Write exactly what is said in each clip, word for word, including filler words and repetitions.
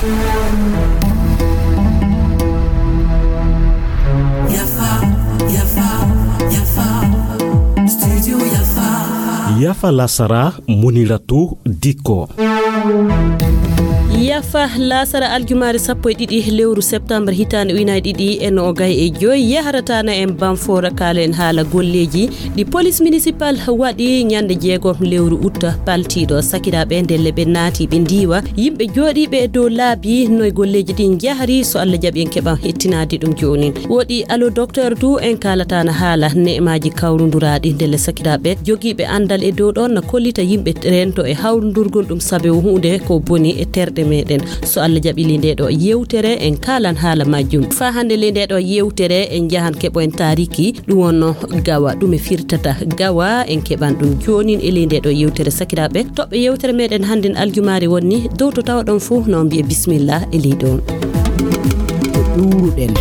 Yafa Lasara Muniratu Diko. Yafa Lasara aljumari sappo e ɗiɗi lewru septembre hitande ujunere ɗiɗi e nogay e joyi yaharatana en Bamfora kalen haala golleji ɗi police municipal waɗi ñande jeegom lewru utta paltiɗo sakiraɓe ndelle ɓe naati ɓe ndiwa yimɓe jooɗiɓe e dow laabi noye golleji ɗin jahari so Allah jaaɓi en keɓan hettinade ɗum joni woɗi allo docteur du en kalatana haala ne'emaji kawruduraɗi ndelle sakiraɓe jogiɓe andal e dow ɗon no kollita yimɓe rento e hawrudurgol ɗum sabe hunde ko boni e terɗe meɗen so Allah jaɓili nde ɗo yewtere en kalan haala majjum fa hande le nde ɗo yewtere en jahan keɓo en tariki ɗum wonno gawa ɗum e firtata gawa en keɓan ɗum jonin e le nde ɗo yewtere sakiraɓe toɓɓe yewtere meɗen hande aljumari wonni dow to tawa ɗon fuu no mbiye bismillah e ley ɗon ɗuruɗen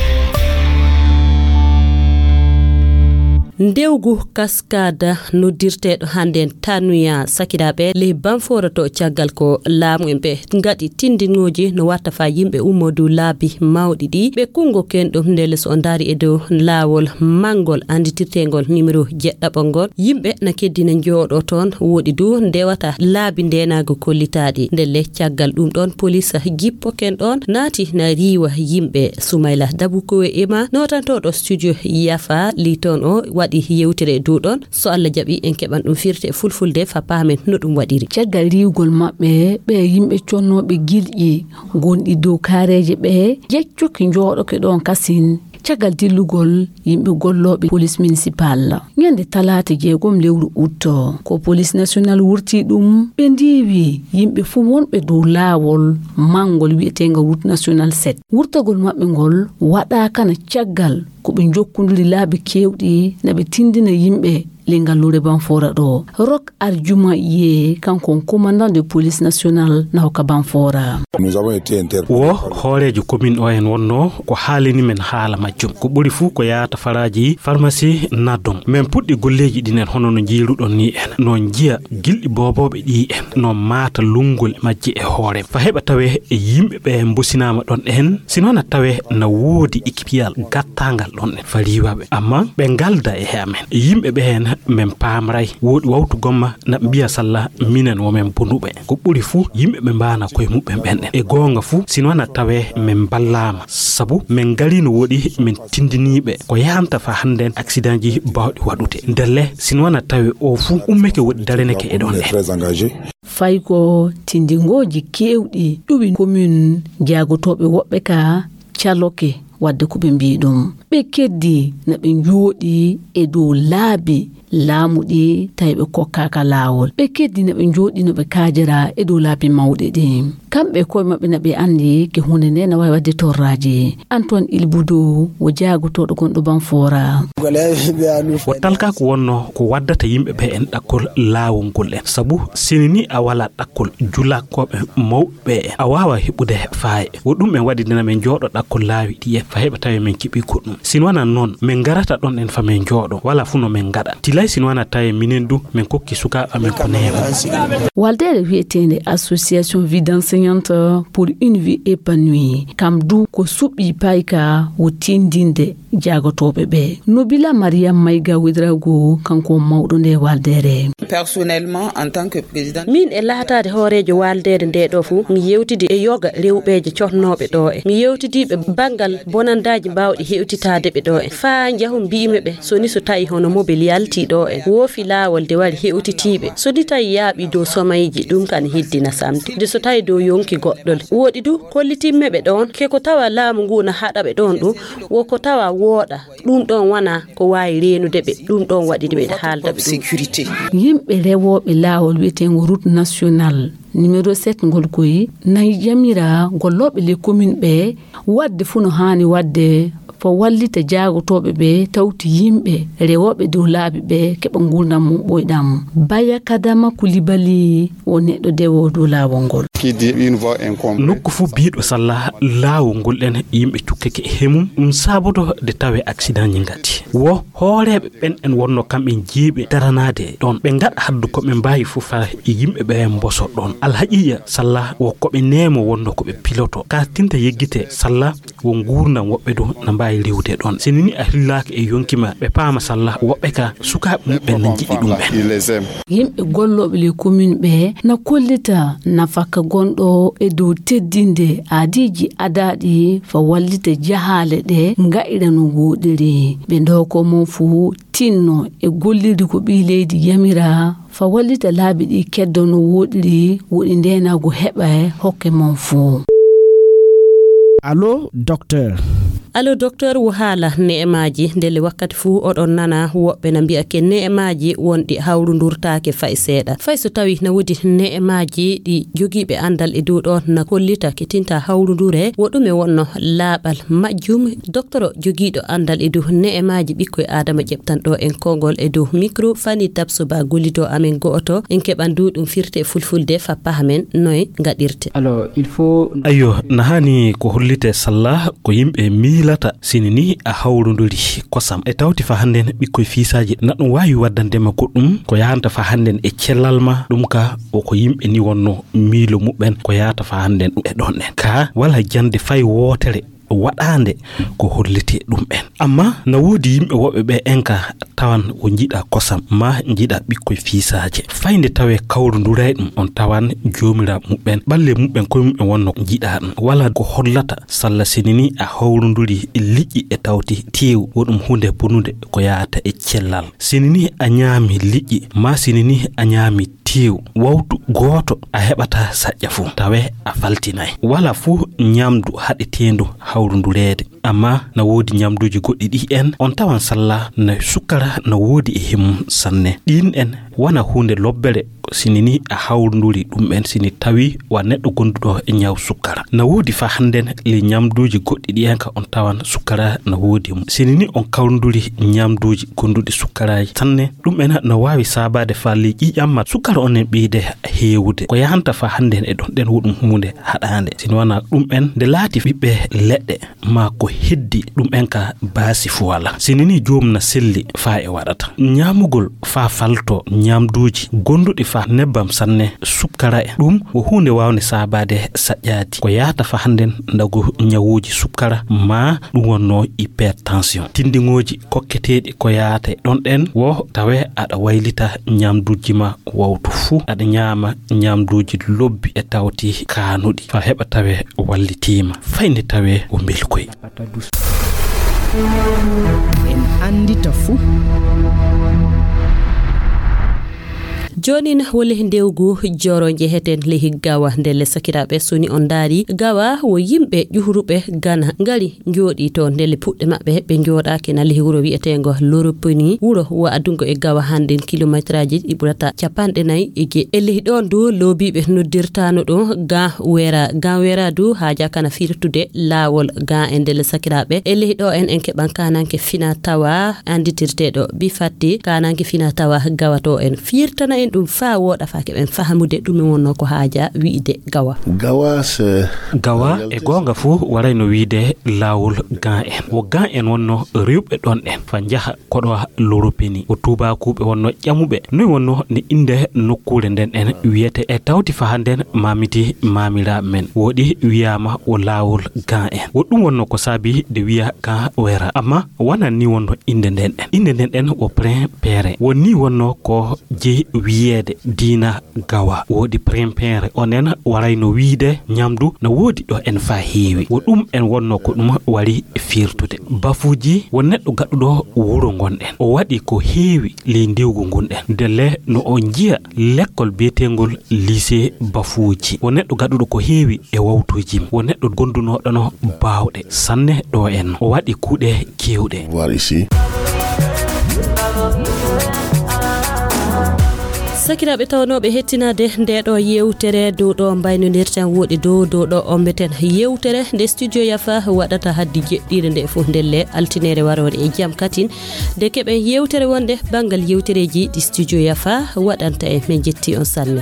ndewgu kaskada noddirteɗo hande tanuya sakiraɓe le Bamfora to caggal ko laamu en ɓe ngaɗi tindinoji no watta fa yimɓe ummodu laabi mawɗi ɗi ɓe kungo ken ɗum ndele so on daari e dow laawol mangol anditirtegol numéro jeɗɗaɓol yimɓe na keddina jooɗo toon woɗi du ndewata laabi ndenago kollitaɗi ndelle caggal ɗum ɗon police jippo ken ɗon naati na riwa yimɓe Soumaila Dabukowe ema notantoɗo studio Yafa li toon o waɗi yewtere dow ɗon so Allah jaɓi en keɓan ɗum firte fulfulde fa paamen no ɗum waɗiri caggal riwgol maɓɓe ɓe yimɓe connoɓe gilƴi gonɗi dow kaareje ɓe jeccuki jooɗoke ɗon kasin caggal dillugol yimɓe golloɓe police municipal ñande talata jeegom lewru utto ko police national wurti ɗum ɓe ndiwi yimɓe fu wonɓe dow laawol mangol wi'etenga route national sept wurtagol maɓɓe ngol waɗaka na caggal ko ɓe jokkundiri laabi kewɗi na ɓe tindina yimɓe lengallure Bamfora ɗo Rock Arjuma ye kanko commandant de police nationale na hoka Bamfora wo hoorejo commune o en wonno ko haalini men haala majjum ko ɓuri fuu ko yaata faraji pharmacie naddon men puɗɗi golleji ɗinen hono no jiiruɗon ni en non jiya gilɗi boboɓe ɗi en non maata lungol majji e hoore fa heɓa tawe e yimɓe ɓe mbosinama ɗon en sinona tawe na woodi équipiyal gattangal ɗon en fa riwaɓe amma ɓe galda e amen yimɓe ɓe hen men pamray woodi wawtu gomma na mbiya salla minen wo men bonuɓe ko ɓuri fuu yimɓe ɓe mbana koye muɓɓe ɓen e gonga fuu sinona tawe men ballama sabu men gari no woɗi men tindiniɓe ko yamta fa handen accident ji bawɗi waɗude ndelle sinona tawe o fuu ummeke woɗi dareneke e ɗon en fay ko tindingoji kewɗi ɗuɓi commune jagotoɓe woɓɓe ka caloke wadde ko ɓe mbi ɗum ɓe keddi na ɓe jooɗi e dow laabi laamuɗi tawi ɓe kokkaka laawol ɓe keddi na ɓe jooɗi no ɓe kaajira e dow laabi mawɗe ɗi kamɓe koye maɓɓe na ɓe anndi ke hunde nde na wawi wadde torraji Antoine Ilboudo wo jaagotoɗo gonɗo Bamfora o talka ko wonno ko waddata yimɓe ɓe en ɗakkol laawol ngol en sabu sini ni a wala ɗakkol julakkoɓe mawɓe en a wawa heɓude faaye wo ɗum en waɗi dena men jooɗo ɗakkol laawi ɗi fa heɓa tawi men kiɓi ko ɗum sino wana noon men garata ɗon en fa men jooɗo wala fu no men gaɗa tilay sino wana tawi minen du men kokki sukaɓe men ko neema waldere wi'etende association vie d'enseignante pour une vie épanouie kam du ko suɓɓi payka wo tindinde jagotoɓe ɓe Nobila Mariam Maïga Ouedraogo kanko mawɗo nde waldere personnellement en tant que président min e laatade hoorejo waldere nde ɗo fu mi yewtidi e yoga rewɓeje cotnoɓe ɗo e mi yewtidiɓe bangal bonandaji mbawɗi hewtitade ɓe ɗo e fa jahu mbimi ɓe soni so tawi hono mobile yalti ɗo e woofi laawol de wari hewtitiɓe soni tawi yaaɓi dow somayji ɗum kan hiddina samde de so tawi dow yonki goɗɗol woɗi du kollitimme ɓe ɗon keko tawa laamu ngu na haɗa ɓe ɗon ɗum woko tawa wooɗa ɗum ɗon wana ko wawi renude ɓe ɗum ɗon waɗiɗi ɓe haalda ɓe sécurité yimɓe rewoɓe laawol wi'etengo route nationale numéro sept ngol koyi nayi jamira golloɓe le commune ɓe wadde fu no hani wadde fa wallita jaagotoɓe ɓe tawti yimɓe rewoɓe dow laabi ɓe keɓa ngurdam mum ɓoyɗam. Baya Kadama Kulibali o neɗɗo dewo dow laawol ngol. nokku fu biiɗo Sallah laawol ngol ɗen yimɓe cukkake hemum ɗum saboto de tawe accident ñi ngati wo hooreɓe ɓen en wonno kamɓe jeeɓe daranade ɗon ɓe ngaɗa haddu ko ɓe mbawi fof fa yimɓe ɓe mboso ɗon alhaqiya Sallah wo koɓe nemo wonno koɓe piloto ka tinta yeggite Sallah wo gurdam woɓɓe do na mbawi rewde ɗon sinini a hillaki e yonkima ɓe paama Sallah woɓɓe ka sukaɓe mumɓe ne jiɗi ɗum ɓen. Yimɓe golloɓe le commune ɓe na kollita nafaka gonɗo e dow teddinde aadiji adaɗi fa wallita jahale ɗe nga'ira no woɗiri ɓe ndoko mo fu tinno e gollirde ko ɓi leydi yamira fa wallita laabi ɗi keddo no woɗiri woɗi ndenago heɓa hokke mon fu. Allo docteur. Allo docteur wo haala ne'emaji ndele wakkati fu oɗon nana woɓɓe na mbi'a ke ne'emaji wonɗi hawrundurtaake fay seeɗa fay so tawi na wodi ne'emaji ɗi jogiiɓe andal e dow ɗon na kollita ketinta hawrundure woɗume wonno laaɓal majjum docteur jogiiɗo andal e dow ne'emaji ɓikkoye adama ƴeɓtanɗo en kongol e dow micro Fani Tabsoba gollido amen go'oto en keɓan du ɗum firte fulfulde fa pahamen noy ngaɗirte. Alors il faut ayo nahani ko hollite Sallah ko yimɓe mi lata sinini a hawrunduri kosam e tawti fa handen ɓikkoye fiisaji na ɗum wawi waddandema goɗɗum ko yahanta fa handen e cellal ma ɗum ka o ko yimɓe ni wonno miilo muɓen ko yahata fa handen ɗum e ɗon ɗen ka wala jande fay wotere waɗande ko hollite ɗum ɓen amma na woodi yimɓe woɓɓe ɓe enka tawan o jiiɗa kosam ma jiiɗa ɓikkoye fiisaje fayde tawe kawrunduray ɗum on tawan jomira muɓen ɓalle muɓen koye muɓen wonno jiiɗa ɗum wala ko hollata Sallah sinini a hawrunduri liƴƴi e tawti tew woɗum hunde bonude ko yahata e cellal sinini a ñaami liƴƴi ma sinini a ñaami tew wawtu gooto a heɓata saƴƴa fu tawe a faltinay wala fu ñamdu haɗetendu hawrundurede amma na woodi ñamduji goɗɗi ɗi en on tawan Sallah na sukkara na woodi e himum sanne ɗin en wana hunde lobbere sinini a hawrunduri ɗum ɓen sini tawi wa neɗɗo gonduɗo e ñaw sukkara na woodi fa handen le ñamduji goɗɗi ɗi en ka on tawan sukkara na woodi mum sinini on kawrunduri ñamduji gonduɗi sukkaraji sanne ɗum en na wawi sabade fa le ƴiƴamma sukkara on en ɓeyde heewude ko yahanta fa handen e ɗon ɗen woɗum hunde haɗande sini wana ɗum en nde laati ɓiɓɓe leɗɗe ma ko heddi ɗum en ka baasi fu wala sinini joom na selli fa e waɗata ñamugol fa falto ñamduji gonduɗi fa nebbam sanne sukkara e ɗum o hunde wawne sabade saƴƴaadi ko yahata fa handen ndago ñawuji sukkara ma ɗum wonno hypertension tindiŋoji kokketeɗi ko yahata e ɗon ɗen wo tawe aɗa waylita ñamduji ma wawtu fu aɗa ñaama ñamduji lobbi e tawti kanuɗi fa heɓa tawe wallitima fayde tawe o belkoy en andita fu jonin wole ndewgu joro jeheten lehi gawa ndele sakiraɓe soni on daari gawa wo yimɓe juhuruɓe gana ngari jooɗi to ndele puɗɗe maɓɓe ɓe jooɗaki na lehi wuro wi'etengo Loroponi wuro wo adungo e gawa handen kilométraji ɗi ɓurata capanɗe nayyi e ge e lehi ɗon du loobiɓe noddirtano ɗum ga wera ga wera du haaja kana firtude laawol ga e ndele sakiraɓe e lehi ɗo en en keɓan kananke fina tawa anditirteɗo bi fatti kananke fina tawa gawa to en firtana en ɗum fa woɗa fa keɓen fahamude ɗum wonno ko haaja wiide gawa gawa c'est gawa e gonga fu warayno wiide laawol gan en wo gan en wonno rewɓe ɗon en fa jaha koɗo Loroponi o tubakuɓe wonno ƴamuɓe noy wonno ne inde nokkure nden en wiyete e tawti fa handen mamiti mamira men woɗi wiyama o laawol gan en wo ɗum wonno ko saabi de wiya gan wera amma wana ni wonno inde nden en inde nden en o prin pere woni wonno ko je wiyede dina gawa wodi prempere onen warayno wiide ñamdu na wodi ɗo en fa heewi wo ɗum en wonno ko ɗum wari firtude bafuji wo neɗɗo gaɗuɗo wuro gonɗen o waɗi ko heewi le ndewgu gonɗen delle no on jiya l'école biyetegol lycée bafuji wo neɗɗo gaɗuɗo ko heewi e wawtuji wo neɗɗo gondunoɗono bawɗe sanne ɗo en o waɗi kuuɗe kewɗe voir ici sakiraɓe tawnoɓe hettinade nde ɗo yewtere dow ɗo mbaynodirten woɗi dow dow ɗo ombeten yewtere nde studio yafa waɗata haddi jeɗɗiɗe nde fof ndelle altinere warore e jaam katin nde keɓen yewtere wonde banggal yewtereji ɗi studio yafa waɗanta e min jetti on salme.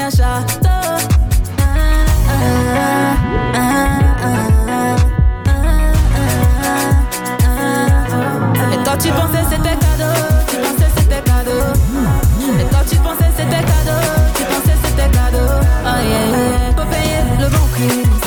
Tu pensais c'était cadeau, tu pensais c'était cadeau. Et quand tu pensais c'était cadeau, tu pensais c'était cadeau. Oh yeah, yeah. Faut payer le bon prix.